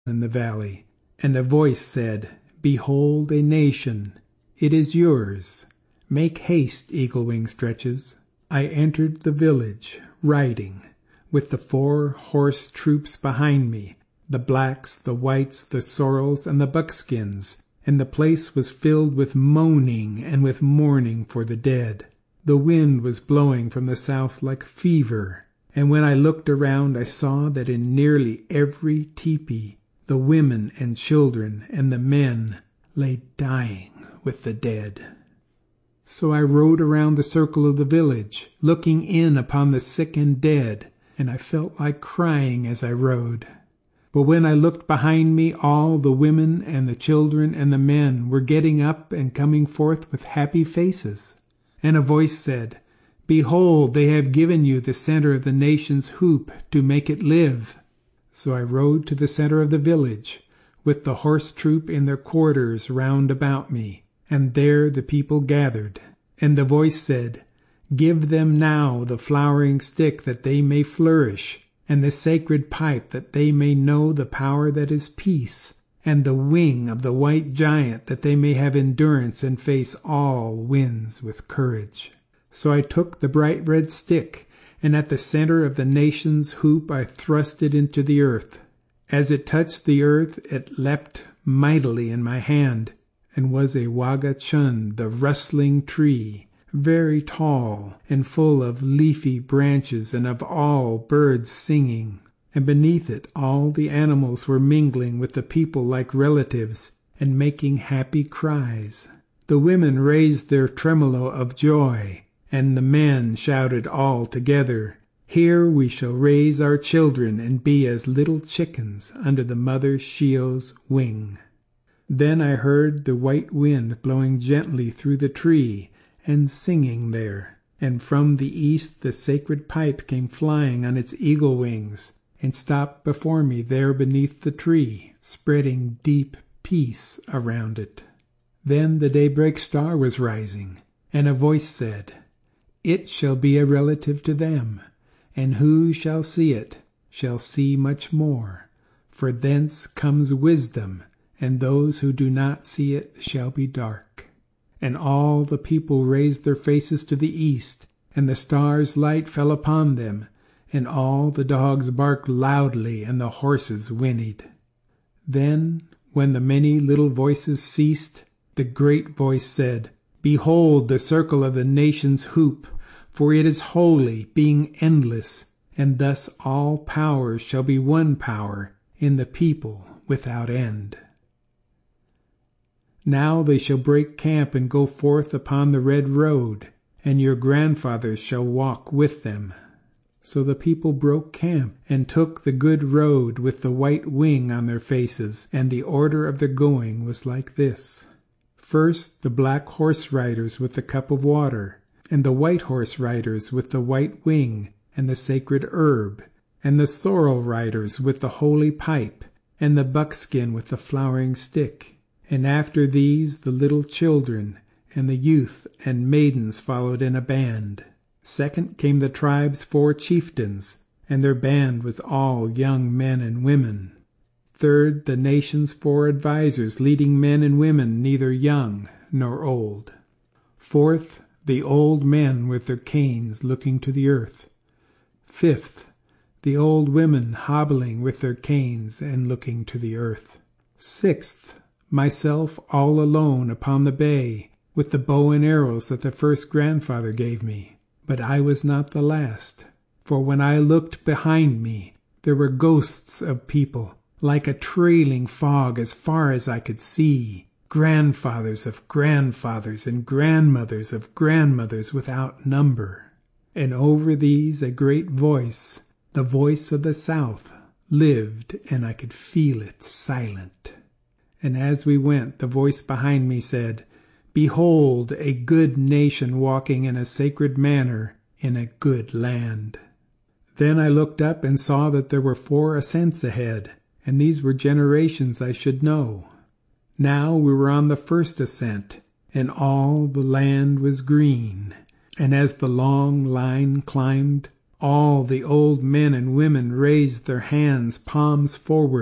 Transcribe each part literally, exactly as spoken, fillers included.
in the valley, and a voice said, "Behold a nation, it is yours. Make haste, Eagle-wing Stretches." I entered the village, riding, with the four horse troops behind me, the blacks, the whites, the sorrels, and the buckskins, and the place was filled with moaning and with mourning for the dead. The wind was blowing from the south like fever, and when I looked around I saw that in nearly every tepee the women and children and the men lay dying with the dead. So I rode around the circle of the village, looking in upon the sick and dead, and I felt like crying as I rode. But when I looked behind me, all the women and the children and the men were getting up and coming forth with happy faces. And a voice said, "Behold, they have given you the center of the nation's hoop to make it live." So I rode to the center of the village, with the horse troop in their quarters round about me, and there the people gathered. And the voice said, "Give them now the flowering stick that they may flourish, and the sacred pipe that they may know the power that is peace, and the wing of the white giant that they may have endurance and face all winds with courage." So I took the bright red stick, and at the center of the nation's hoop I thrust it into the earth. As it touched the earth, it leapt mightily in my hand, and was a Wagachun, the rustling tree, very tall and full of leafy branches and of all birds singing. And beneath it all the animals were mingling with the people like relatives and making happy cries. The women raised their tremolo of joy, and the men shouted all together, "Here we shall raise our children and be as little chickens under the mother Shio's wing." Then I heard the white wind blowing gently through the tree and singing there, and from the east the sacred pipe came flying on its eagle wings and stopped before me there beneath the tree, spreading deep peace around it. Then the daybreak star was rising, and a voice said, "It shall be a relative to them, and who shall see it shall see much more, for thence comes wisdom, and those who do not see it shall be dark." And all the people raised their faces to the east, and the star's light fell upon them, and all the dogs barked loudly, and the horses whinnied. Then, when the many little voices ceased, the great voice said, "Behold the circle of the nation's hoop, for it is holy, being endless, and thus all powers shall be one power in the people without end." Now they shall break camp and go forth upon the red road, and your grandfathers shall walk with them. So the people broke camp and took the good road with the white wing on their faces, and the order of their going was like this. First the black horse riders with the cup of water, and the white horse riders with the white wing and the sacred herb, and the sorrel riders with the holy pipe, and the buckskin with the flowering stick. And after these the little children, and the youth and maidens followed in a band. Second came the tribe's four chieftains, and their band was all young men and women. Third, the nation's four advisers, leading men and women neither young nor old. Fourth, the old men with their canes looking to the earth. Fifth, the old women hobbling with their canes and looking to the earth. Sixth, myself all alone upon the bay, with the bow and arrows that the first grandfather gave me. But I was not the last, for when I looked behind me, there were ghosts of people, like a trailing fog as far as I could see, grandfathers of grandfathers and grandmothers of grandmothers without number. And over these a great voice, the voice of the South, lived, and I could feel it silent. And as we went, the voice behind me said, "Behold a good nation walking in a sacred manner in a good land." Then I looked up and saw that there were four ascents ahead, and these were generations I should know. Now we were on the first ascent, and all the land was green. And as the long line climbed, all the old men and women raised their hands palms forward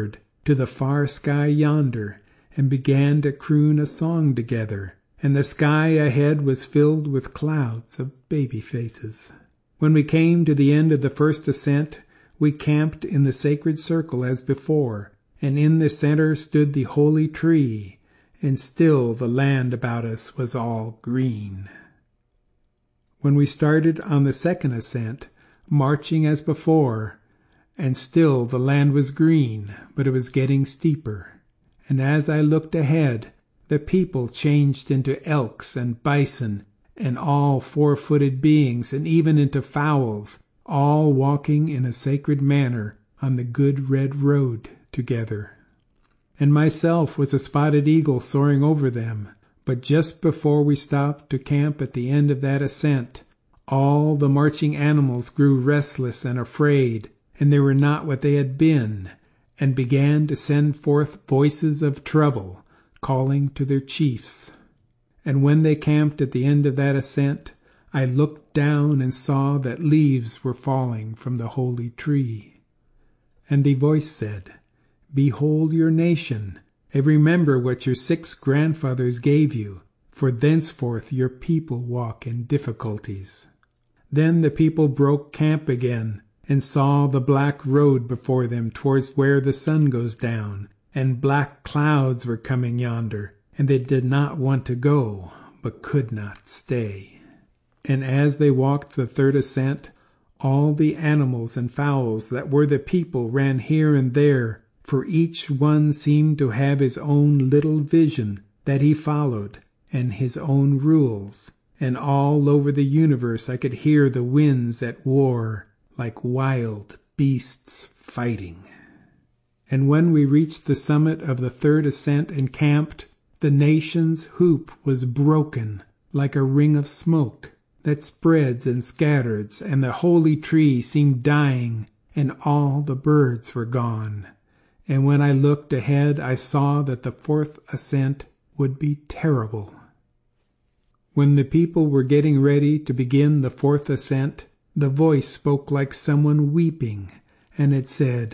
to the far sky yonder and began to croon a song together, and the sky ahead was filled with clouds of baby faces. When we came to the end of the first ascent, we camped in the sacred circle as before, and in the center stood the holy tree, and still the land about us was all green. When we started on the second ascent, marching as before, and still the land was green, but it was getting steeper. And as I looked ahead, the people changed into elks and bison and all four-footed beings, and even into fowls, all walking in a sacred manner on the good red road together. And myself was a spotted eagle soaring over them. But just before we stopped to camp at the end of that ascent, all the marching animals grew restless and afraid, and they were not what they had been, and began to send forth voices of trouble, calling to their chiefs. And when they camped at the end of that ascent, I looked down and saw that leaves were falling from the holy tree. And the voice said, "Behold your nation, and remember what your six grandfathers gave you, for thenceforth your people walk in difficulties." Then the people broke camp again, and saw the black road before them towards where the sun goes down, and black clouds were coming yonder, and they did not want to go, but could not stay. And as they walked the third ascent, all the animals and fowls that were the people ran here and there, for each one seemed to have his own little vision that he followed, and his own rules, and all over the universe I could hear the winds at war, like wild beasts fighting. And when we reached the summit of the third ascent and camped, the nation's hoop was broken like a ring of smoke that spreads and scatters, and the holy tree seemed dying, and all the birds were gone. And when I looked ahead, I saw that the fourth ascent would be terrible. When the people were getting ready to begin the fourth ascent, the voice spoke like someone weeping, and it said,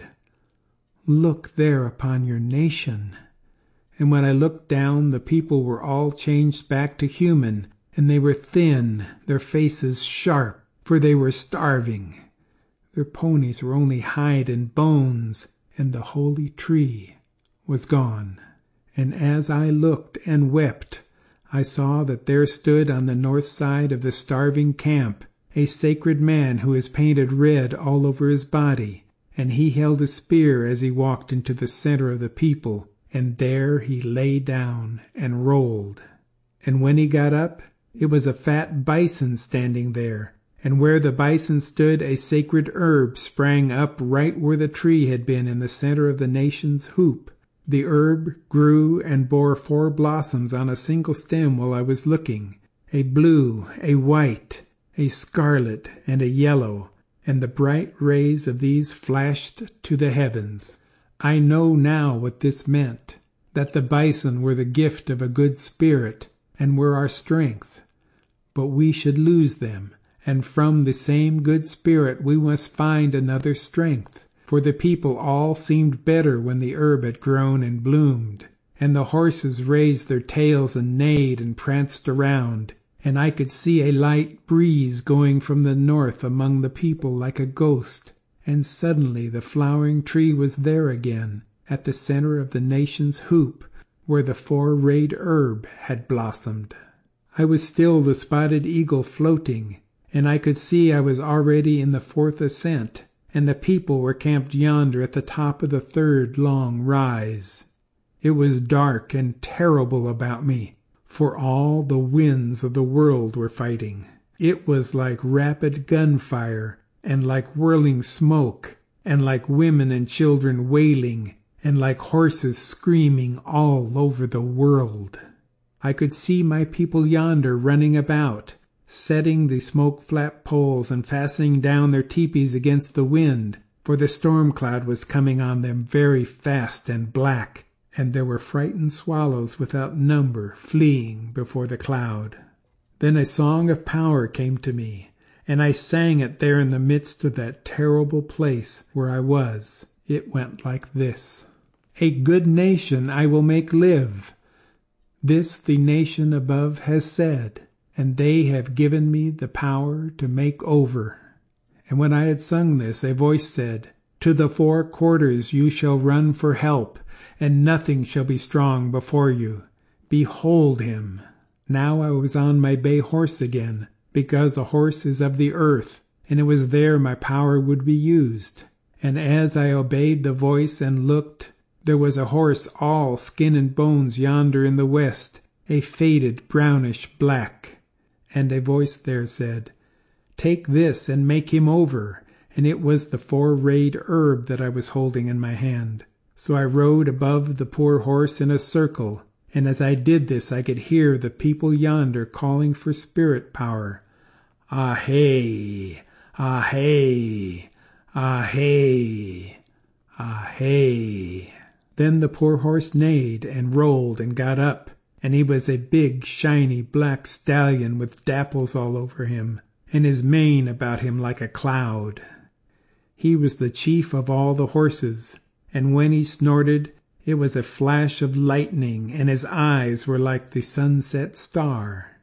"Look there upon your nation." And when I looked down, the people were all changed back to human, and they were thin, their faces sharp, for they were starving. Their ponies were only hide and bones, and the holy tree was gone. And as I looked and wept, I saw that there stood on the north side of the starving camp a sacred man who is painted red all over his body, and he held a spear as he walked into the center of the people, and there he lay down and rolled. And when he got up, it was a fat bison standing there, and where the bison stood a sacred herb sprang up right where the tree had been in the center of the nation's hoop. The herb grew and bore four blossoms on a single stem while I was looking, a blue, a white, a scarlet, and a yellow, and the bright rays of these flashed to the heavens. I know now what this meant, that the bison were the gift of a good spirit, and were our strength. But we should lose them, and from the same good spirit we must find another strength. For the people all seemed better when the herb had grown and bloomed, and the horses raised their tails and neighed and pranced around, and I could see a light breeze going from the north among the people like a ghost, and suddenly the flowering tree was there again, at the center of the nation's hoop, where the four-rayed herb had blossomed. I was still the spotted eagle floating, and I could see I was already in the fourth ascent, and the people were camped yonder at the top of the third long rise. It was dark and terrible about me, for all the winds of the world were fighting. It was like rapid gunfire, and like whirling smoke, and like women and children wailing, and like horses screaming all over the world. I could see my people yonder running about, setting the smoke-flap poles and fastening down their teepees against the wind, for the storm cloud was coming on them very fast and black, and there were frightened swallows without number fleeing before the cloud. Then a song of power came to me, and I sang it there in the midst of that terrible place where I was. It went like this. A good nation I will make live. This the nation above has said, and they have given me the power to make over. And when I had sung this, a voice said, To the four quarters you shall run for help, and nothing shall be strong before you. Behold him. Now I was on my bay horse again, because a horse is of the earth, and it was there my power would be used. And as I obeyed the voice and looked, there was a horse all skin and bones yonder in the west, a faded brownish black. And a voice there said, Take this and make him over. And it was the four-rayed herb that I was holding in my hand. So I rode above the poor horse in a circle, and as I did this I could hear the people yonder calling for spirit power. Ah-hey, ah-hey, ah-hey, ah-hey. Then the poor horse neighed and rolled and got up, and he was a big, shiny, black stallion with dapples all over him, and his mane about him like a cloud. He was the chief of all the horses, and when he snorted, it was a flash of lightning, and his eyes were like the sunset star.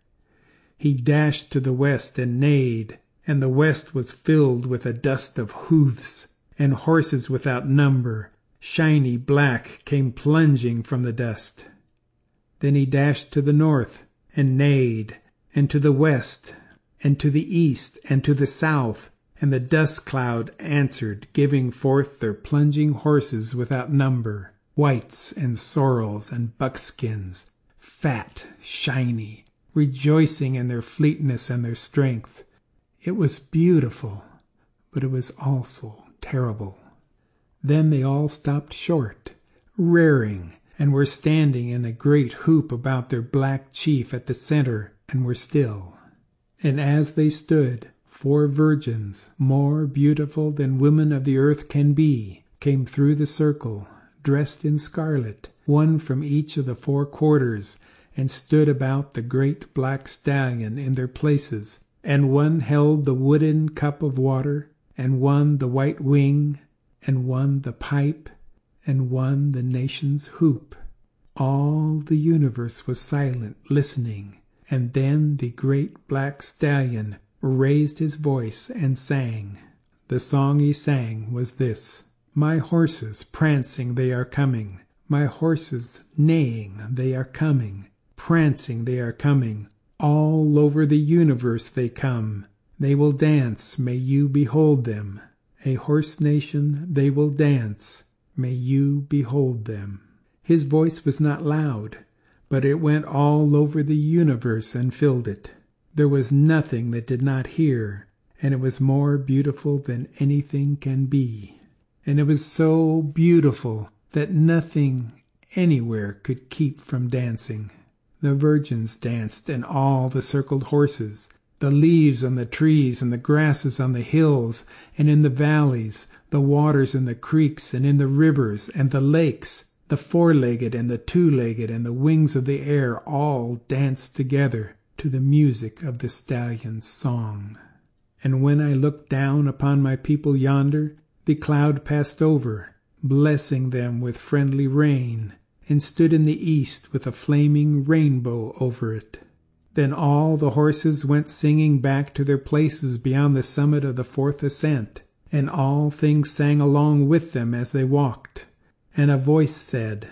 He dashed to the west and neighed, and the west was filled with a dust of hoofs, and horses without number, shiny black, came plunging from the dust. Then he dashed to the north, and neighed, and to the west, and to the east, and to the south, and the dust cloud answered, giving forth their plunging horses without number, whites and sorrels and buckskins, fat, shiny, rejoicing in their fleetness and their strength. It was beautiful, but it was also terrible. Then they all stopped short, rearing, and were standing in a great hoop about their black chief at the center, and were still. And as they stood, four virgins, more beautiful than women of the earth can be, came through the circle, dressed in scarlet, one from each of the four quarters, and stood about the great black stallion in their places, and one held the wooden cup of water, and one the white wing, and one the pipe, and one the nation's hoop. All the universe was silent, listening, and then the great black stallion raised his voice and sang. The song he sang was this: My horses prancing they are coming, my horses neighing they are coming, prancing they are coming, all over the universe they come. They will dance, may you behold them. A horse nation, they will dance, may you behold them. His voice was not loud, but it went all over the universe and filled it. There was nothing that did not hear, and it was more beautiful than anything can be. And it was so beautiful that nothing anywhere could keep from dancing. The virgins danced, and all the circled horses, the leaves on the trees and the grasses on the hills and in the valleys, the waters in the creeks and in the rivers and the lakes, the four-legged and the two-legged and the wings of the air all danced together to the music of the stallion's song. And when I looked down upon my people yonder, the cloud passed over, blessing them with friendly rain, and stood in the east with a flaming rainbow over it. Then all the horses went singing back to their places beyond the summit of the fourth ascent, and all things sang along with them as they walked. And a voice said,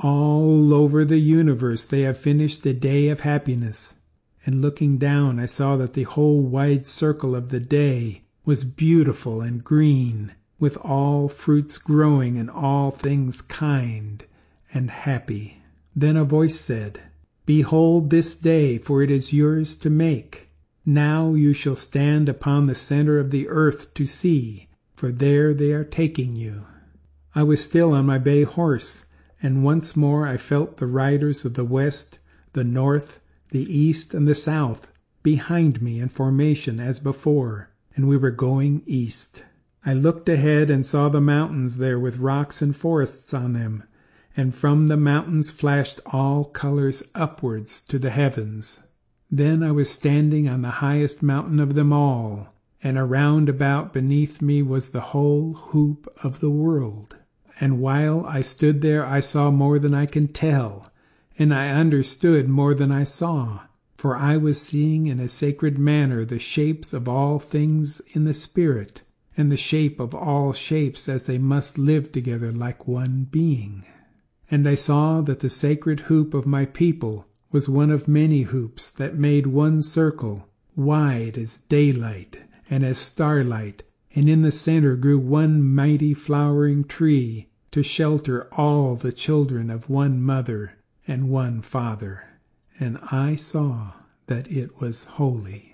All over the universe they have finished a day of happiness. And looking down I saw that the whole wide circle of the day was beautiful and green, with all fruits growing and all things kind and happy. Then a voice said, Behold this day, for it is yours to make. Now you shall stand upon the center of the earth to see, for there they are taking you. I was still on my bay horse, and once more I felt the riders of the west, the north, the east, and the south behind me in formation as before, and we were going east. I looked ahead and saw the mountains there with rocks and forests on them, and from the mountains flashed all colors upwards to the heavens. Then I was standing on the highest mountain of them all, and around about beneath me was the whole hoop of the world. And while I stood there I saw more than I can tell, and I understood more than I saw, for I was seeing in a sacred manner the shapes of all things in the spirit, and the shape of all shapes as they must live together like one being. And I saw that the sacred hoop of my people was one of many hoops that made one circle, wide as daylight and as starlight, and in the center grew one mighty flowering tree to shelter all the children of one mother and one father. And I saw that it was holy.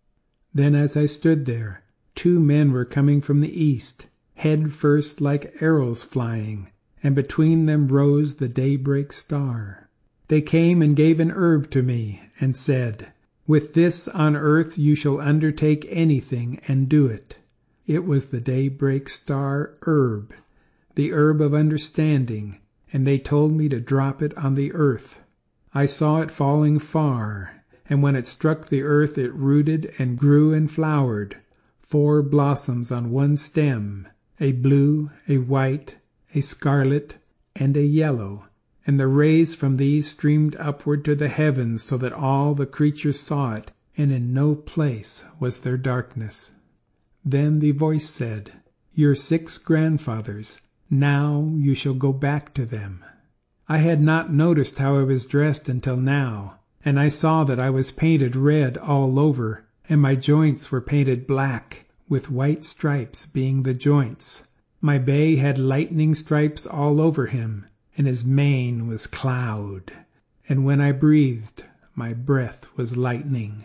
Then as I stood there, two men were coming from the east, head first like arrows flying, and between them rose the daybreak star. They came and gave an herb to me, and said, "With this on earth you shall undertake anything, and do it." It was the daybreak star herb, the herb of understanding, and they told me to drop it on the earth. I saw it falling far, and when it struck the earth it rooted and grew and flowered, four blossoms on one stem, a blue, a white, a scarlet, and a yellow, and the rays from these streamed upward to the heavens so that all the creatures saw it, and in no place was there darkness. Then the voice said, "Your six grandfathers, now you shall go back to them." I had not noticed how I was dressed until now, and I saw that I was painted red all over, and my joints were painted black, with white stripes being the joints. My bay had lightning stripes all over him, and his mane was cloud, and when I breathed, my breath was lightning.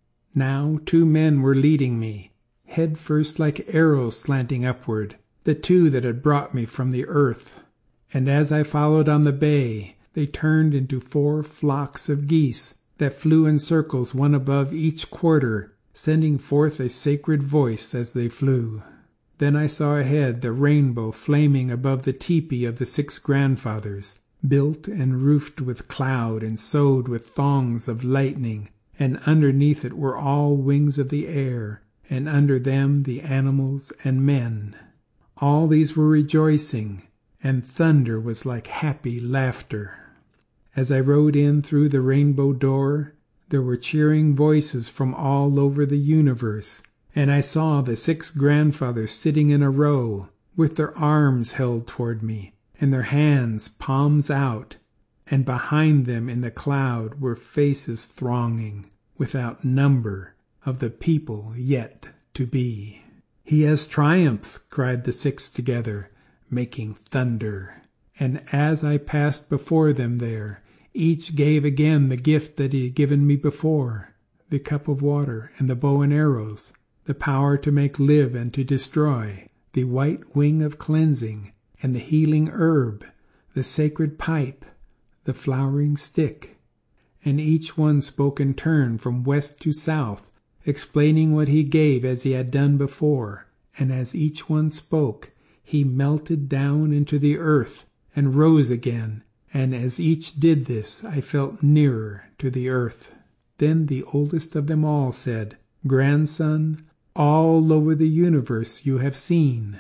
Now two men were leading me, head first like arrows slanting upward, the two that had brought me from the earth. And as I followed on the bay, they turned into four flocks of geese that flew in circles one above each quarter, sending forth a sacred voice as they flew. Then I saw ahead the rainbow flaming above the tepee of the six grandfathers, built and roofed with cloud and sewed with thongs of lightning, and underneath it were all wings of the air, and under them the animals and men. All these were rejoicing, and thunder was like happy laughter. As I rode in through the rainbow door, there were cheering voices from all over the universe, and I saw the six grandfathers sitting in a row, with their arms held toward me, and their hands palms out, and behind them in the cloud were faces thronging, without number, of the people yet to be. "He has triumphed," cried the six together, making thunder. And as I passed before them there, each gave again the gift that he had given me before, the cup of water and the bow and arrows, the power to make live and to destroy, the white wing of cleansing, and the healing herb, the sacred pipe, the flowering stick. And each one spoke in turn from west to south, explaining what he gave as he had done before, and as each one spoke, he melted down into the earth and rose again, and as each did this I felt nearer to the earth. Then the oldest of them all said, "Grandson, all over the universe you have seen.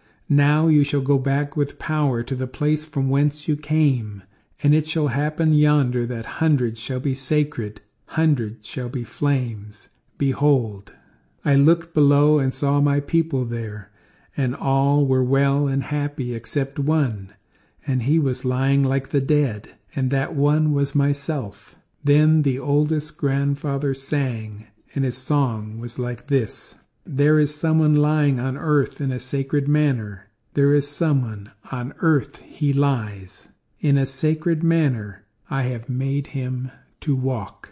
Now you shall go back with power to the place from whence you came, and it shall happen yonder that hundreds shall be sacred, hundreds shall be flames. Behold." I looked below and saw my people there, and all were well and happy except one, and he was lying like the dead, and that one was myself. Then the oldest grandfather sang, and his song was like this: "There is someone lying on earth in a sacred manner. There is someone on earth he lies. In a sacred manner I have made him to walk."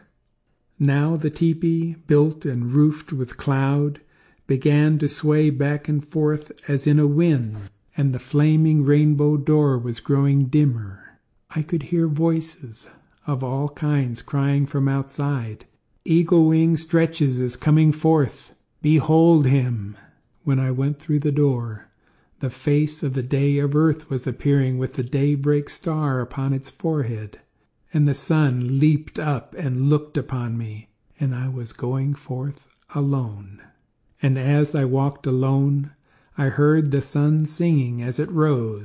Now the tepee, built and roofed with cloud, began to sway back and forth as in a wind, and the flaming rainbow door was growing dimmer. I could hear voices of all kinds crying from outside, "Eagle Wing Stretches is coming forth. Behold him!" When I went through the door, the face of the day of earth was appearing with the daybreak star upon its forehead, and the sun leaped up and looked upon me, and I was going forth alone. And as I walked alone, I heard the sun singing as it rose,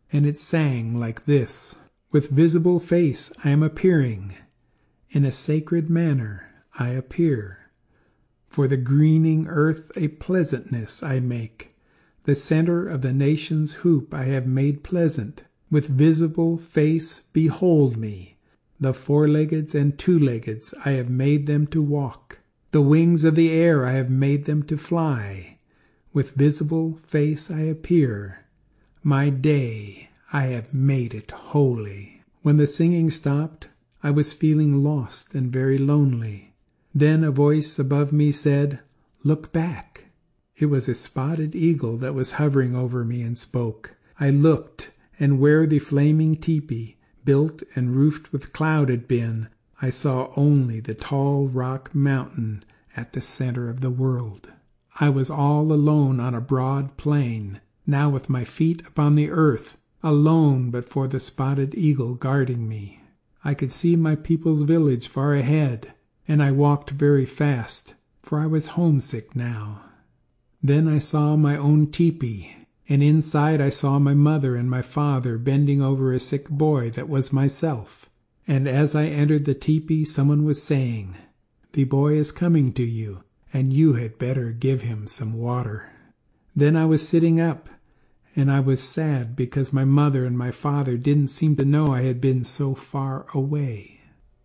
and it sang like this: With visible face I am appearing, in a sacred manner I appear. For the greening earth a pleasantness I make, the center of the nation's hoop I have made pleasant. With visible face behold me, the four-leggeds and two-leggeds I have made them to walk, the wings of the air I have made them to fly. With visible face I appear, my day I have made it holy. When the singing stopped, I was feeling lost and very lonely. Then a voice above me said, Look back. It was a spotted eagle that was hovering over me and spoke. I looked, and where the flaming tepee, built and roofed with cloud, had been, I saw only the tall rock mountain at the center of the world. I was all alone on a broad plain, now with my feet upon the earth, alone but for the spotted eagle guarding me. I could see my people's village far ahead, and I walked very fast, for I was homesick now. Then I saw my own tepee, and inside I saw my mother and my father bending over a sick boy that was myself. And as I entered the tepee, someone was saying, The boy is coming to you, and you had better give him some water. Then I was sitting up, and I was sad because my mother and my father didn't seem to know I had been so far away.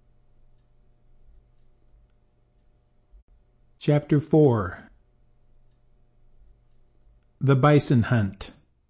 Chapter four. The Bison Hunt.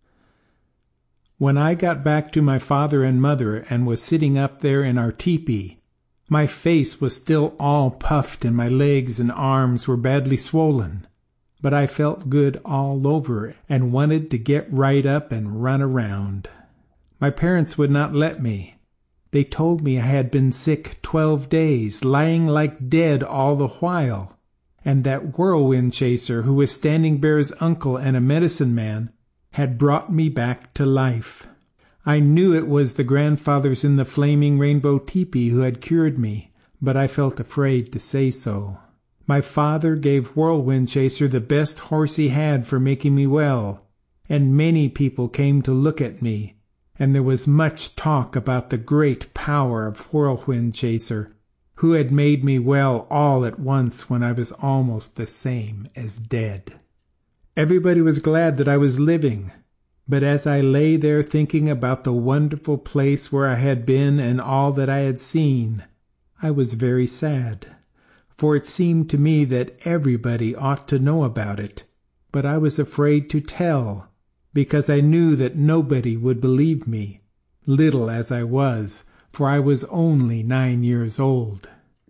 When I got back to my father and mother and was sitting up there in our tepee, my face was still all puffed and my legs and arms were badly swollen, but I felt good all over and wanted to get right up and run around. My parents would not let me. They told me I had been sick twelve days, lying like dead all the while, and that Whirlwind Chaser, who was Standing Bear's uncle and a medicine man, had brought me back to life. I knew it was the grandfathers in the flaming rainbow tepee who had cured me, but I felt afraid to say so. My father gave Whirlwind Chaser the best horse he had for making me well, and many people came to look at me, and there was much talk about the great power of Whirlwind Chaser, who had made me well all at once when I was almost the same as dead. Everybody was glad that I was living, but as I lay there thinking about the wonderful place where I had been and all that I had seen, I was very sad, for it seemed to me that everybody ought to know about it, but I was afraid to tell, because I knew that nobody would believe me, little as I was, for I was only nine years old.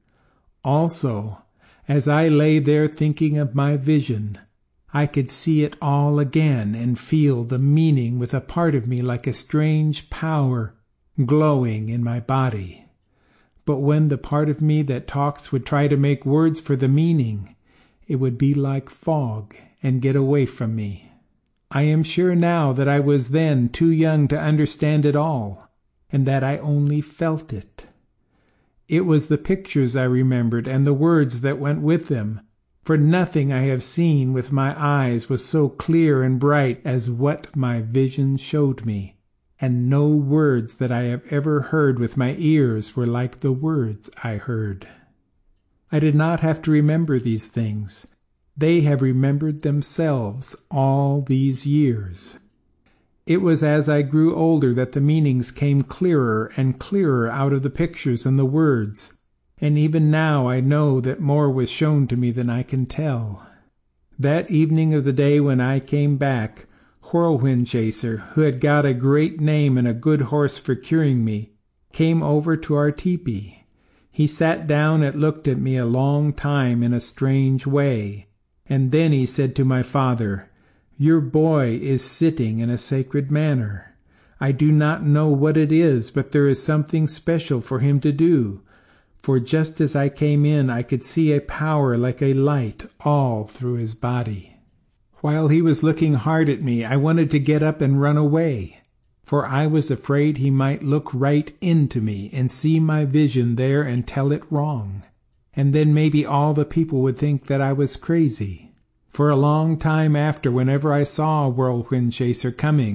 Also, as I lay there thinking of my vision, I could see it all again and feel the meaning with a part of me like a strange power glowing in my body. But when the part of me that talks would try to make words for the meaning, it would be like fog and get away from me. I am sure now that I was then too young to understand it all, and that I only felt it. It was the pictures I remembered and the words that went with them, for nothing I have seen with my eyes was so clear and bright as what my vision showed me, and no words that I have ever heard with my ears were like the words I heard. I did not have to remember these things. They have remembered themselves all these years. It was as I grew older that the meanings came clearer and clearer out of the pictures and the words, and even now I know that more was shown to me than I can tell. That evening of the day when I came back, Whirlwind Chaser, who had got a great name and a good horse for curing me, came over to our tepee. He sat down and looked at me a long time in a strange way, and then he said to my father, "Your boy is sitting in a sacred manner. I do not know what it is, but there is something special for him to do, for just as I came in I could see a power like a light all through his body." While he was looking hard at me, I wanted to get up and run away, for I was afraid he might look right into me and see my vision there and tell it wrong, and then maybe all the people would think that I was crazy. For a long time after, whenever I saw Whirlwind Chaser coming,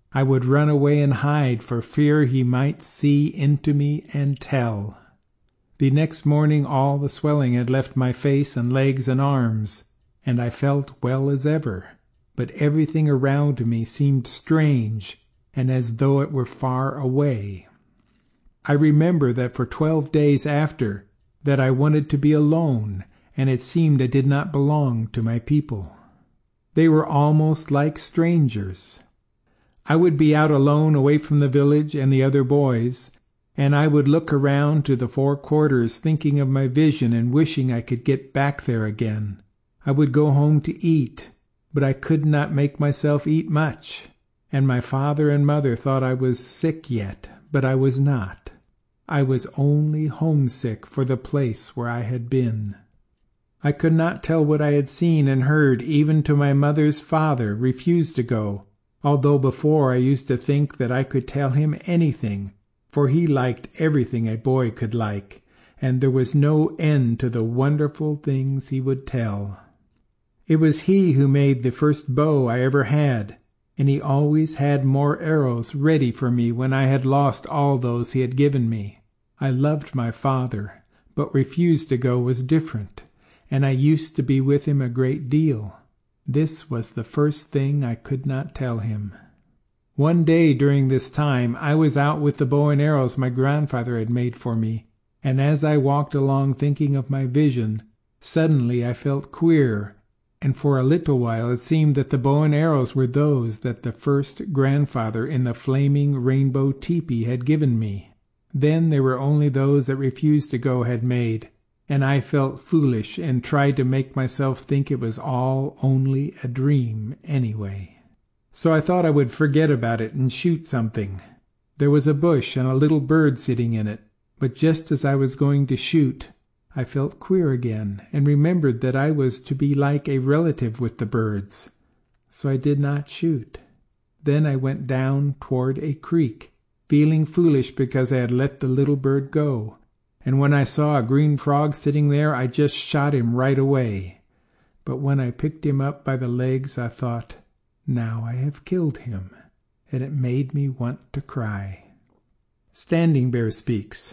I would run away and hide for fear he might see into me and tell. The next morning all the swelling had left my face and legs and arms, and I felt well as ever, but everything around me seemed strange and as though it were far away. I remember that for twelve days after that I wanted to be alone, and it seemed I did not belong to my people. They were almost like strangers. I would be out alone away from the village and the other boys, and I would look around to the four quarters thinking of my vision and wishing I could get back there again. I would go home to eat, but I could not make myself eat much, and my father and mother thought I was sick yet, but I was not. I was only homesick for the place where I had been. I could not tell what I had seen and heard. Even to my mother's father refused to go, although before I used to think that I could tell him anything, for he liked everything a boy could like, and there was no end to the wonderful things he would tell. It was he who made the first bow I ever had, and he always had more arrows ready for me when I had lost all those he had given me. I loved my father, but refused to go was different, and I used to be with him a great deal. This was the first thing I could not tell him. One day during this time I was out with the bow and arrows my grandfather had made for me, and as I walked along thinking of my vision, suddenly I felt queer, and for a little while it seemed that the bow and arrows were those that the first grandfather in the flaming rainbow teepee had given me. Then there were only those that refused to go had made, and I felt foolish and tried to make myself think it was all only a dream anyway. So I thought I would forget about it and shoot something. There was a bush and a little bird sitting in it, but just as I was going to shoot, I felt queer again and remembered that I was to be like a relative with the birds. So I did not shoot. Then I went down toward a creek, feeling foolish because I had let the little bird go, and when I saw a green frog sitting there, I just shot him right away. But when I picked him up by the legs, I thought, now I have killed him, and it made me want to cry. Standing Bear speaks.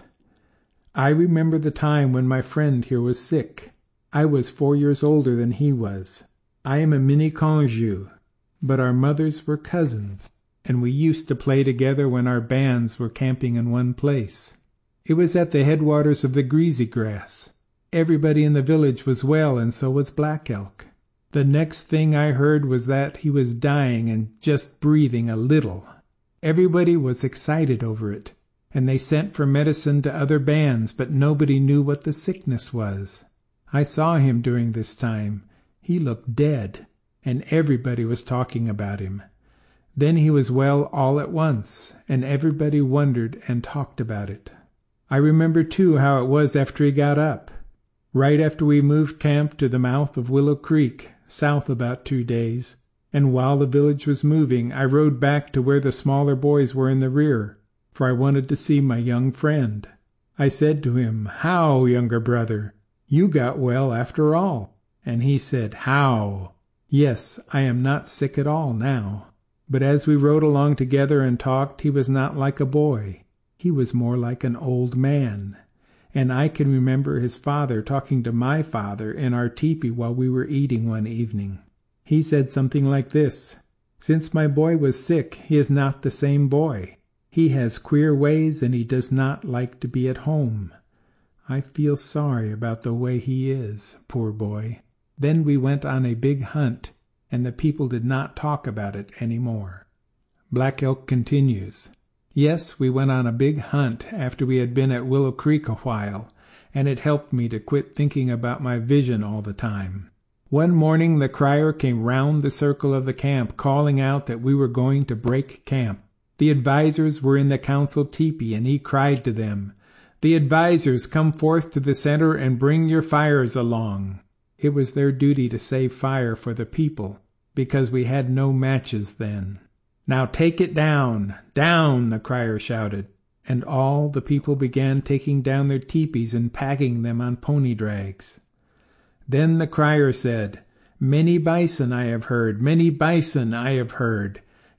I remember the time when my friend here was sick. I was four years older than he was. I am a Miniconjou, but our mothers were cousins, and we used to play together when our bands were camping in one place. It was at the headwaters of the Greasy Grass. Everybody in the village was well, and so was Black Elk. The next thing I heard was that he was dying and just breathing a little. Everybody was excited over it, and they sent for medicine to other bands, but nobody knew what the sickness was. I saw him during this time. He looked dead, and everybody was talking about him. Then he was well all at once, and everybody wondered and talked about it. I remember, too, how it was after he got up. Right after we moved camp to the mouth of Willow Creek, south about two days, and while the village was moving, I rode back to where the smaller boys were in the rear, for I wanted to see my young friend. I said to him, "How, younger brother? You got well after all." And he said, "How? Yes, I am not sick at all now." But as we rode along together and talked, he was not like a boy. He was more like an old man. And I can remember his father talking to my father in our teepee while we were eating one evening. He said something like this, "Since my boy was sick, he is not the same boy. He has queer ways, and he does not like to be at home. I feel sorry about the way he is, poor boy." Then we went on a big hunt, and the people did not talk about it any more. Black Elk continues. Yes, we went on a big hunt after we had been at Willow Creek a while, and it helped me to quit thinking about my vision all the time. One morning the crier came round the circle of the camp, calling out that we were going to break camp. The advisers were in the council teepee, and he cried to them, "The advisers, come forth to the center and bring your fires along." It was their duty to save fire for the people, because we had no matches then. "Now take it down, down," the crier shouted, and all the people began taking down their teepees and packing them on pony drags. Then the crier said, "Many bison I have heard, many bison I have heard.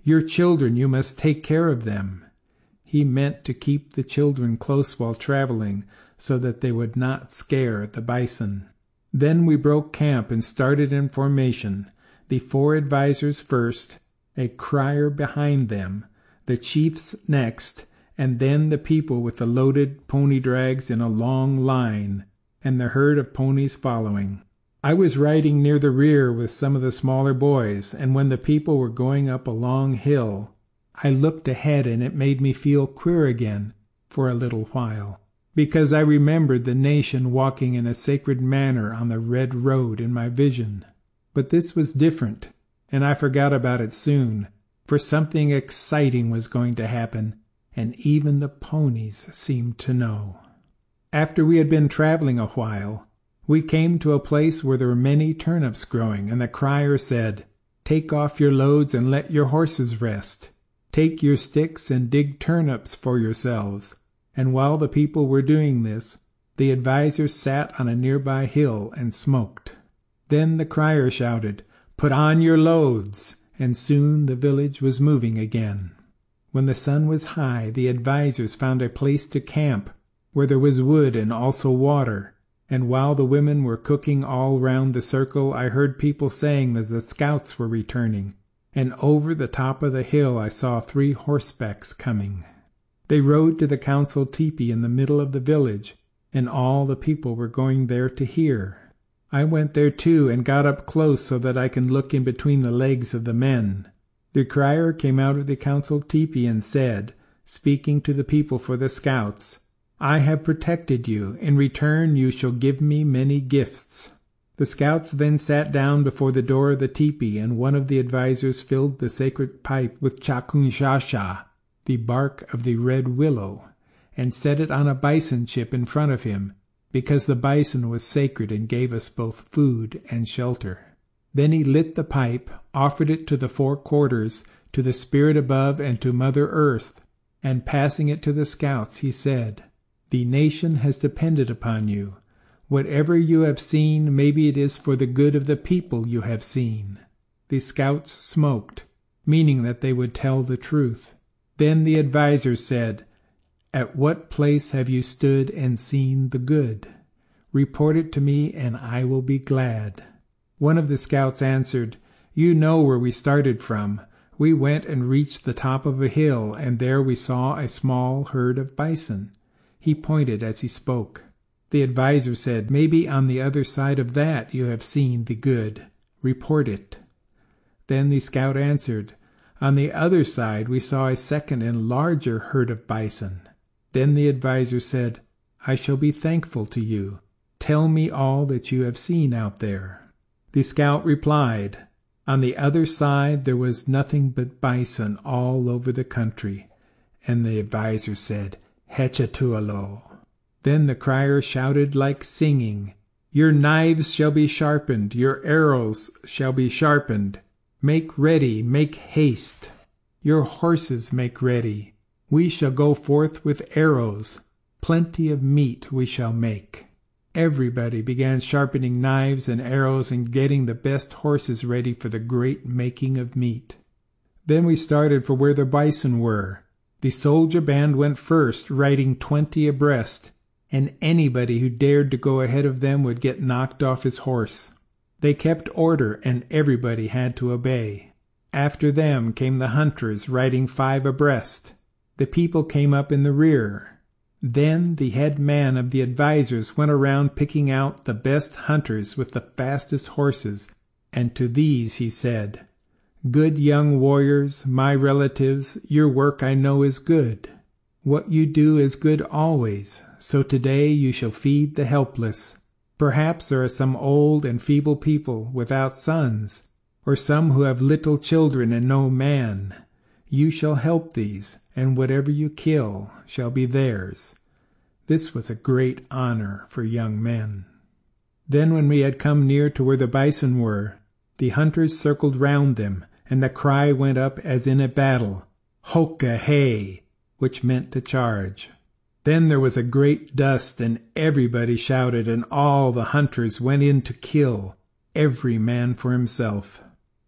Your children, you must take care of them." He meant to keep the children close while traveling so that they would not scare the bison. Then we broke camp and started in formation, the four advisors first, a crier behind them, the chiefs next, and then the people with the loaded pony drags in a long line, and the herd of ponies following. I was riding near the rear with some of the smaller boys, and when the people were going up a long hill, I looked ahead and it made me feel queer again for a little while, because I remembered the nation walking in a sacred manner on the red road in my vision. But this was different, and I forgot about it soon, for something exciting was going to happen, and even the ponies seemed to know. After we had been traveling a while, we came to a place where there were many turnips growing, and the crier said, "Take off your loads and let your horses rest. Take your sticks and dig turnips for yourselves." And while the people were doing this, the advisors sat on a nearby hill and smoked. Then the crier shouted, "Put on your loads," and soon the village was moving again. When the sun was high, the advisors found a place to camp where there was wood and also water, and while the women were cooking all round the circle, I heard people saying that the scouts were returning, and over the top of the hill I saw three horsebacks coming. They rode to the council teepee in the middle of the village, and all the people were going there to hear. I went there too and got up close so that I could look in between the legs of the men. The crier came out of the council teepee and said, speaking to the people for the scouts, "I have protected you. In return you shall give me many gifts." The scouts then sat down before the door of the teepee, and one of the advisors filled the sacred pipe with chakunshasha, the bark of the red willow, and set it on a bison chip in front of him, because the bison was sacred and gave us both food and shelter. Then he lit the pipe, offered it to the four quarters, to the spirit above and to Mother Earth, and passing it to the scouts, he said, "The nation has depended upon you. Whatever you have seen, maybe it is for the good of the people you have seen." The scouts smoked, meaning that they would tell the truth. Then the advisor said, "At what place have you stood and seen the good? Report it to me, and I will be glad." One of the scouts answered, "You know where we started from. We went and reached the top of a hill, and there we saw a small herd of bison." He pointed as he spoke. The advisor said, "Maybe on the other side of that you have seen the good. Report it." Then the scout answered, "On the other side we saw a second and larger herd of bison." Then the advisor said, "I shall be thankful to you. Tell me all that you have seen out there." The scout replied, "On the other side there was nothing but bison all over the country." And the advisor said, "Hechatualo." Then the crier shouted like singing, "Your knives shall be sharpened, your arrows shall be sharpened. Make ready, make haste. Your horses make ready. We shall go forth with arrows. Plenty of meat we shall make." Everybody began sharpening knives and arrows and getting the best horses ready for the great making of meat. Then we started for where the bison were. The soldier band went first, riding twenty abreast, and anybody who dared to go ahead of them would get knocked off his horse. They kept order, and everybody had to obey. After them came the hunters, riding five abreast. The people came up in the rear. Then the head man of the advisors went around picking out the best hunters with the fastest horses, and to these he said, "Good young warriors, my relatives, your work I know is good. What you do is good always, so today you shall feed the helpless. Perhaps there are some old and feeble people without sons, or some who have little children and no man. You shall help these, and whatever you kill shall be theirs." This was a great honor for young men. Then when we had come near to where the bison were, the hunters circled round them, and the cry went up as in a battle, "Hoka hey," which meant to charge. Then there was a great dust, and everybody shouted, and all the hunters went in to kill, every man for himself.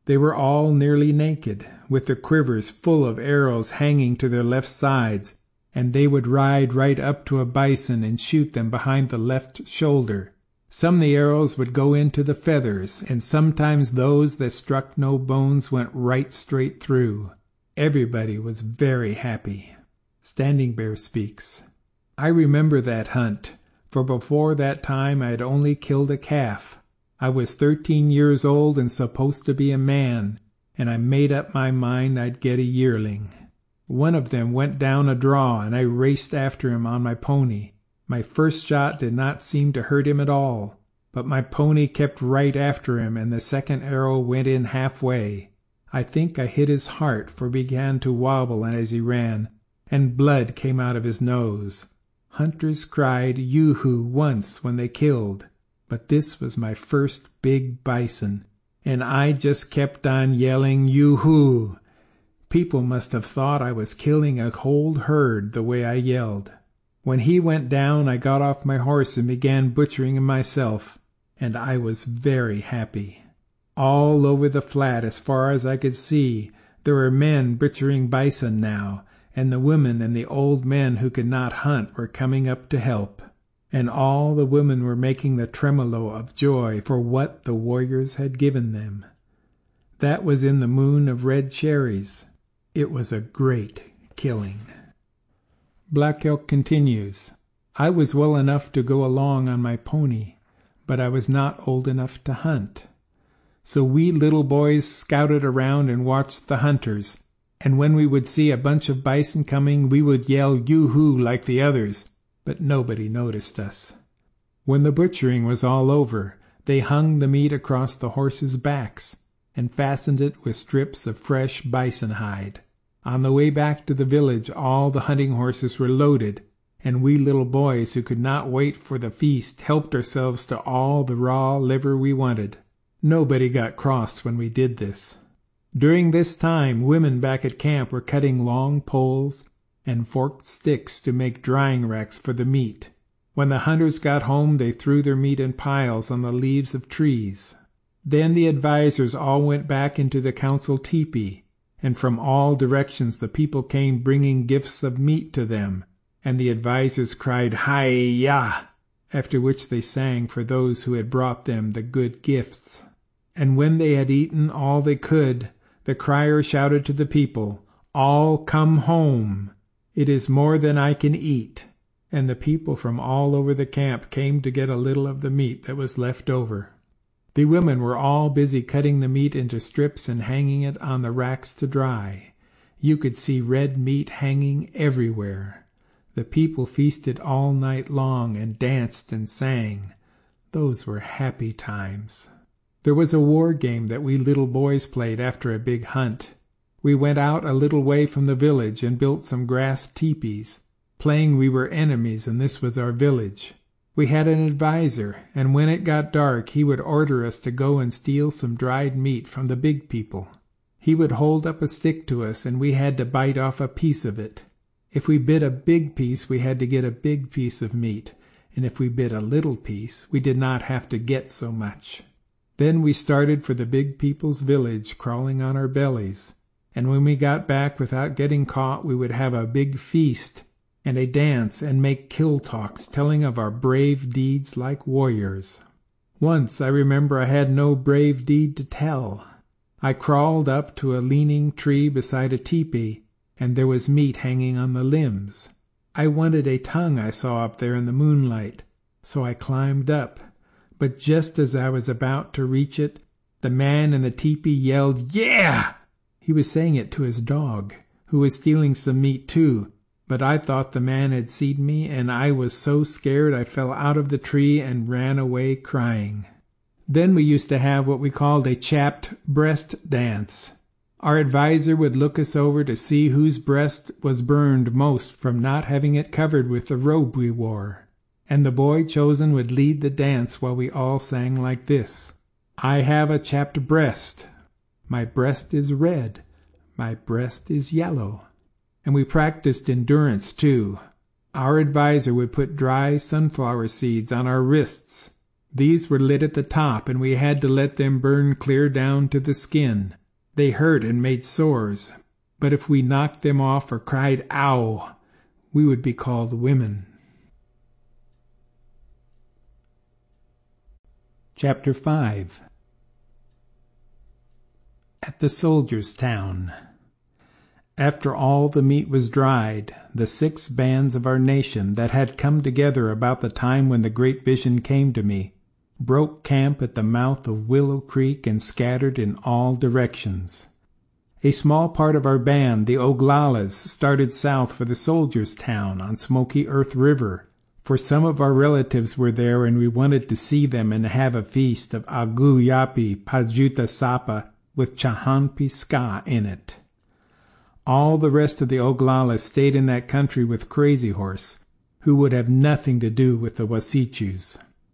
They were all nearly naked, with their quivers full of arrows hanging to their left sides, and they would ride right up to a bison and shoot them behind the left shoulder. Some of the arrows would go into the feathers, and sometimes those that struck no bones went right straight through. Everybody was very happy. Standing Bear speaks. I remember that hunt, for before that time I had only killed a calf. I was thirteen years old and supposed to be a man, and I made up my mind I'd get a yearling. One of them went down a draw, and I raced after him on my pony. My first shot did not seem to hurt him at all, but my pony kept right after him, and the second arrow went in halfway. I think I hit his heart, for he began to wobble as he ran, and blood came out of his nose. Hunters cried yoo-hoo once when they killed, but this was my first big bison, and I just kept on yelling yoo-hoo. People must have thought I was killing a whole herd the way I yelled. When he went down, I got off my horse and began butchering him myself, and I was very happy. All over the flat, as far as I could see, there were men butchering bison now, and the women and the old men who could not hunt were coming up to help, and all the women were making the tremolo of joy for what the warriors had given them. That was in the moon of red cherries. It was a great killing. Black Elk continues. I was well enough to go along on my pony, but I was not old enough to hunt. So we little boys scouted around and watched the hunters, and when we would see a bunch of bison coming, we would yell yoo-hoo like the others, but nobody noticed us. When the butchering was all over, they hung the meat across the horses' backs and fastened it with strips of fresh bison hide. On the way back to the village, all the hunting horses were loaded, and we little boys who could not wait for the feast helped ourselves to all the raw liver we wanted. Nobody got cross when we did this. During this time, women back at camp were cutting long poles and forked sticks to make drying racks for the meat. When the hunters got home, they threw their meat in piles on the leaves of trees. Then the advisers all went back into the council tepee, and from all directions the people came bringing gifts of meat to them, and the advisers cried hi-yah, after which they sang for those who had brought them the good gifts. And when they had eaten all they could, the crier shouted to the people, "All come home! It is more than I can eat." And the people from all over the camp came to get a little of the meat that was left over. The women were all busy cutting the meat into strips and hanging it on the racks to dry. You could see red meat hanging everywhere. The people feasted all night long and danced and sang. Those were happy times. There was a war game that we little boys played after a big hunt. We went out a little way from the village and built some grass teepees, playing we were enemies and this was our village. We had an adviser, and when it got dark he would order us to go and steal some dried meat from the big people. He would hold up a stick to us and we had to bite off a piece of it. If we bit a big piece, we had to get a big piece of meat, and if we bit a little piece, we did not have to get so much. Then we started for the big people's village, crawling on our bellies, and when we got back without getting caught, we would have a big feast and a dance and make kill talks telling of our brave deeds like warriors. Once I remember I had no brave deed to tell. I crawled up to a leaning tree beside a tepee, and there was meat hanging on the limbs. I wanted a tongue I saw up there in the moonlight, so I climbed up. But just as I was about to reach it, the man in the tepee yelled, "Yeah!" He was saying it to his dog, who was stealing some meat too, but I thought the man had seen me, and I was so scared I fell out of the tree and ran away crying. Then we used to have what we called a chapped breast dance. Our adviser would look us over to see whose breast was burned most from not having it covered with the robe we wore, and the boy chosen would lead the dance while we all sang like this: "I have a chapped breast. My breast is red. My breast is yellow." And we practiced endurance, too. Our adviser would put dry sunflower seeds on our wrists. These were lit at the top, and we had to let them burn clear down to the skin. They hurt and made sores, but if we knocked them off or cried, "Ow!" we would be called women. Chapter five. At the Soldiers' Town. After all the meat was dried, the six bands of our nation that had come together about the time when the great vision came to me broke camp at the mouth of Willow Creek and scattered in all directions. A small part of our band, the Oglalas, started south for the Soldiers' Town on Smoky Earth River, for some of our relatives were there and we wanted to see them and have a feast of Agu Yapi Pajuta Sapa with Chahanpi Ska in it. All the rest of the Oglalas stayed in that country with Crazy Horse, who would have nothing to do with the Wasichus.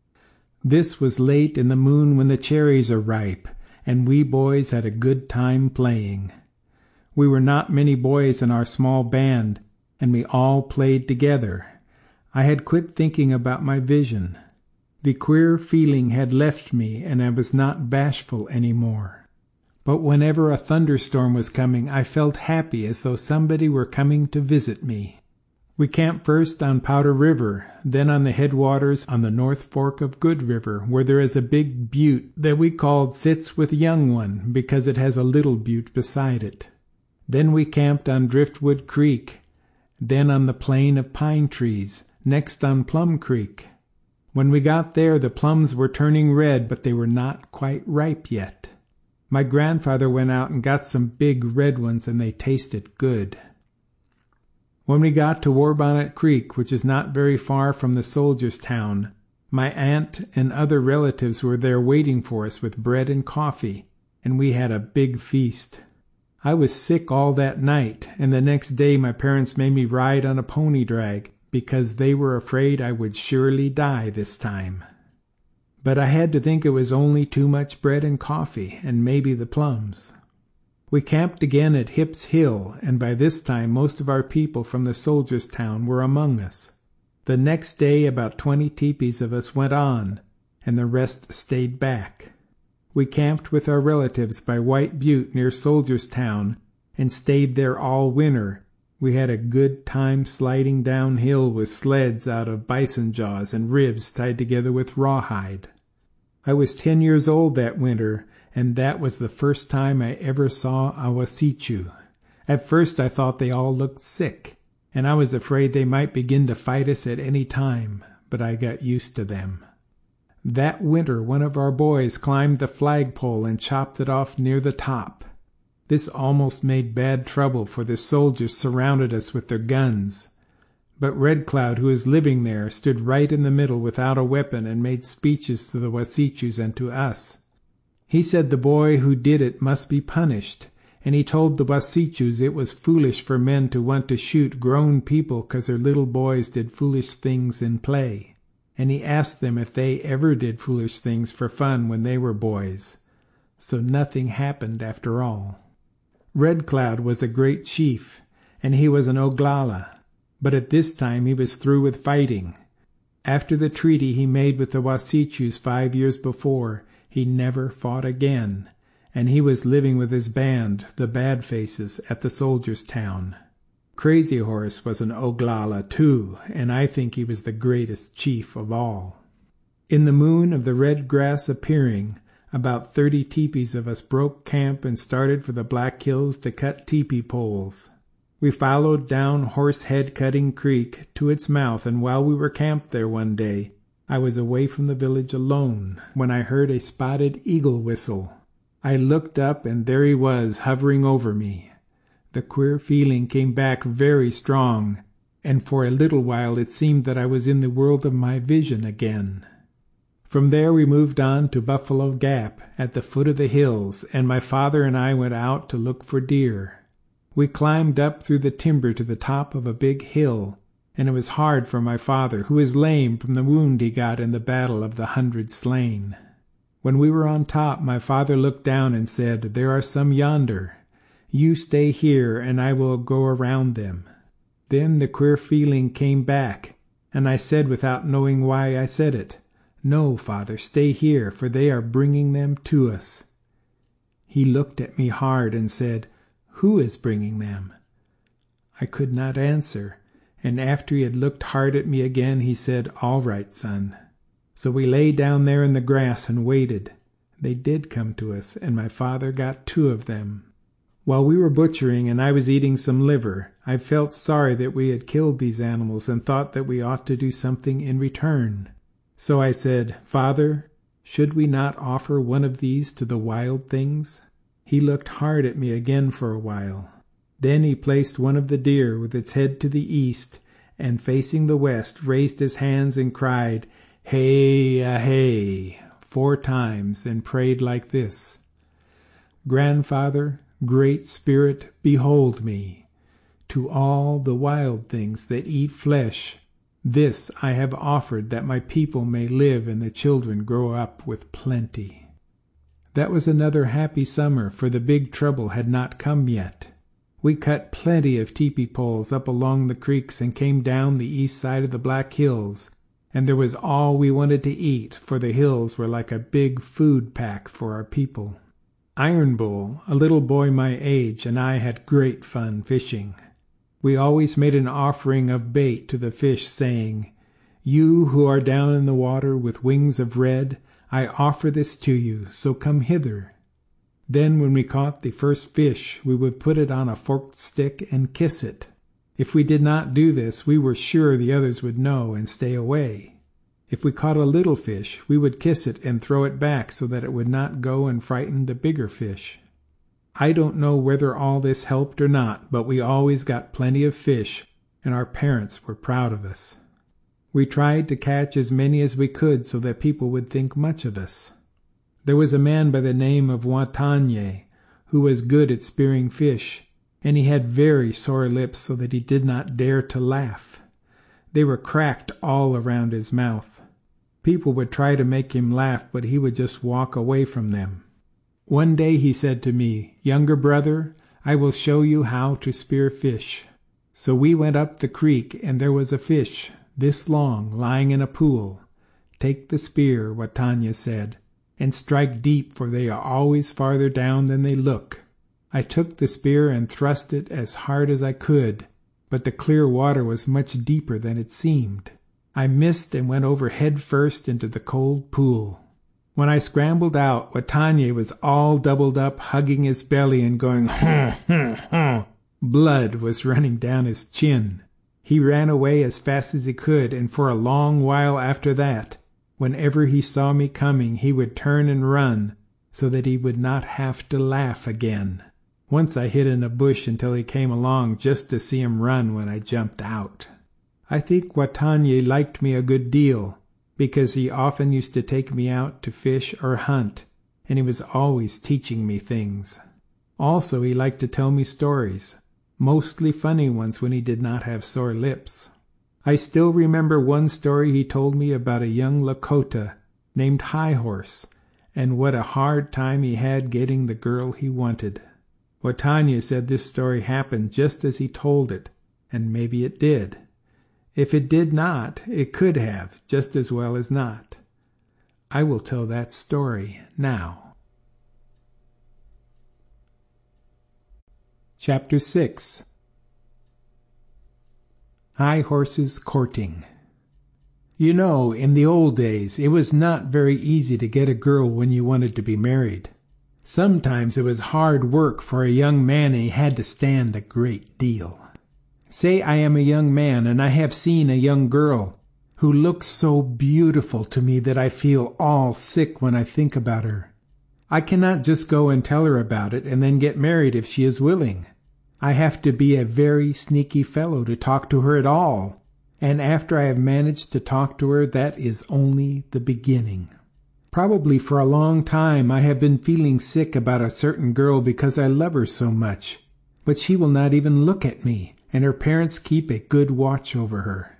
This was late in the moon when the cherries are ripe, and we boys had a good time playing. We were not many boys in our small band, and we all played together. I had quit thinking about my vision. The queer feeling had left me, and I was not bashful any more. But whenever a thunderstorm was coming, I felt happy as though somebody were coming to visit me. We camped first on Powder River, then on the headwaters on the North Fork of Good River, where there is a big butte that we called Sits with Young One because it has a little butte beside it. Then we camped on Driftwood Creek, then on the plain of pine trees, next on Plum Creek. When we got there, the plums were turning red, but they were not quite ripe yet. My grandfather went out and got some big red ones, and they tasted good. When we got to Warbonnet Creek, which is not very far from the Soldiers' Town, my aunt and other relatives were there waiting for us with bread and coffee, and we had a big feast. I was sick all that night, and the next day my parents made me ride on a pony drag, because they were afraid I would surely die this time. But I had to think it was only too much bread and coffee, and maybe the plums. We camped again at Hipp's Hill, and by this time most of our people from the Soldiers' Town were among us. The next day about twenty teepees of us went on, and the rest stayed back. We camped with our relatives by White Butte near Soldiers' Town, and stayed there all winter. We had a good time sliding downhill with sleds out of bison jaws and ribs tied together with rawhide. I was ten years old that winter, and that was the first time I ever saw a Wasichu. At first I thought they all looked sick, and I was afraid they might begin to fight us at any time, but I got used to them. That winter one of our boys climbed the flagpole and chopped it off near the top. This almost made bad trouble, for the soldiers surrounded us with their guns. But Red Cloud, who was living there, stood right in the middle without a weapon and made speeches to the Wasichus and to us. He said the boy who did it must be punished, and he told the Wasichus it was foolish for men to want to shoot grown people because their little boys did foolish things in play, and he asked them if they ever did foolish things for fun when they were boys. So nothing happened after all. Red Cloud was a great chief, and he was an Oglala. But at this time he was through with fighting. After the treaty he made with the Wasichus five years before, he never fought again, and he was living with his band, the Bad Faces, at the Soldiers' Town. Crazy Horse was an Oglala too, and I think he was the greatest chief of all. In the moon of the red grass appearing, about thirty teepees of us broke camp and started for the Black Hills to cut teepee poles. We followed down Horsehead Cutting Creek to its mouth, and while we were camped there one day, I was away from the village alone when I heard a spotted eagle whistle. I looked up, and there he was, hovering over me. The queer feeling came back very strong, and for a little while it seemed that I was in the world of my vision again. From there we moved on to Buffalo Gap at the foot of the hills, and my father and I went out to look for deer. We climbed up through the timber to the top of a big hill, and it was hard for my father, who is lame from the wound he got in the battle of the hundred slain. When we were on top, my father looked down and said, "There are some yonder. You stay here, and I will go around them." Then the queer feeling came back, and I said without knowing why I said it, "No, Father, stay here, for they are bringing them to us." He looked at me hard and said, "Who is bringing them?" I could not answer, and after he had looked hard at me again, he said, "All right, son." So we lay down there in the grass and waited. They did come to us, and my father got two of them. While we were butchering and I was eating some liver, I felt sorry that we had killed these animals and thought that we ought to do something in return. So I said, "Father, should we not offer one of these to the wild things?" He looked hard at me again for a while. Then he placed one of the deer with its head to the east, and facing the west raised his hands and cried, "Hey-a-hey," four times, and prayed like this: "Grandfather, Great Spirit, behold me. To all the wild things that eat flesh, this I have offered, that my people may live and the children grow up with plenty." That was another happy summer, for the big trouble had not come yet. We cut plenty of teepee poles up along the creeks and came down the east side of the Black Hills, and there was all we wanted to eat, for the hills were like a big food pack for our people. Iron Bull, a little boy my age, and I had great fun fishing. We always made an offering of bait to the fish, saying, "You who are down in the water with wings of red, I offer this to you, so come hither." Then when we caught the first fish, we would put it on a forked stick and kiss it. If we did not do this, we were sure the others would know and stay away. If we caught a little fish, we would kiss it and throw it back so that it would not go and frighten the bigger fish. I don't know whether all this helped or not, but we always got plenty of fish, and our parents were proud of us. We tried to catch as many as we could so that people would think much of us. There was a man by the name of Watanye who was good at spearing fish, and he had very sore lips so that he did not dare to laugh. They were cracked all around his mouth. People would try to make him laugh, but he would just walk away from them. One day he said to me, "Younger brother, I will show you how to spear fish." So we went up the creek, and there was a fish, this long, lying in a pool. "Take the spear," Watanya said, "and strike deep, for they are always farther down than they look." I took the spear and thrust it as hard as I could, but the clear water was much deeper than it seemed. I missed and went over head first into the cold pool. When I scrambled out, Watanye was all doubled up, hugging his belly and going, "Huh, huh, huh." Blood was running down his chin. He ran away as fast as he could, and for a long while after that, whenever he saw me coming, he would turn and run, so that he would not have to laugh again. Once I hid in a bush until he came along just to see him run when I jumped out. I think Watanye liked me a good deal, because he often used to take me out to fish or hunt, and he was always teaching me things. Also, he liked to tell me stories, mostly funny ones when he did not have sore lips. I still remember one story he told me about a young Lakota named High Horse, and what a hard time he had getting the girl he wanted. Watanya said this story happened just as he told it, and maybe it did. If it did not, it could have, just as well as not. I will tell that story now. Chapter six. High Horse's Courting. You know, in the old days, it was not very easy to get a girl when you wanted to be married. Sometimes it was hard work for a young man, and he had to stand a great deal. Say I am a young man, and I have seen a young girl who looks so beautiful to me that I feel all sick when I think about her. I cannot just go and tell her about it and then get married if she is willing. I have to be a very sneaky fellow to talk to her at all, and after I have managed to talk to her, that is only the beginning. Probably for a long time I have been feeling sick about a certain girl because I love her so much, but she will not even look at me, and her parents keep a good watch over her.